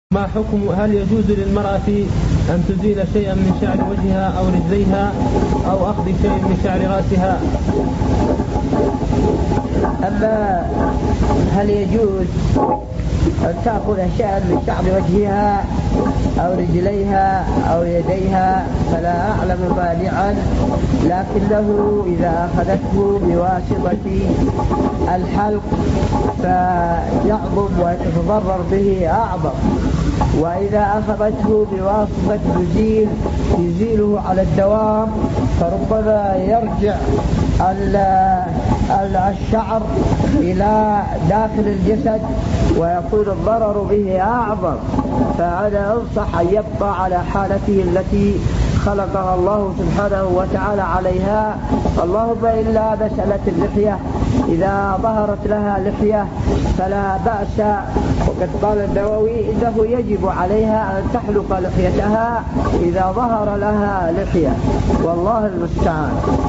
ما حكم هل يجوز للمرأة أن تزيل شيئا من شعر وجهها أو رجليها أو أخذ شيء من شعر رأسها؟ أما هل يجوز أن تأخذ شيئا من شعر وجهها أو رجليها أو يديها فلا أعلم مانعا، لكنه إذا أخذته بواسطة الحلق فيعظم ويتضرر به أعظم، وإذا أخذته بواسطة يزيله على الدوام فربما يرجع الشعر إلى داخل الجسد ويكون الضرر به أعظم. فأنا أنصح أن يبقى على حالته التي خلقها الله سبحانه وتعالى عليها. اللهم إلا مسألة اللحية، إذا ظهرت لها لحية فلا بأس، وقد قال النووي إنه يجب عليها أن تحلق لحيتها إذا ظهر لها لحية، والله المستعان.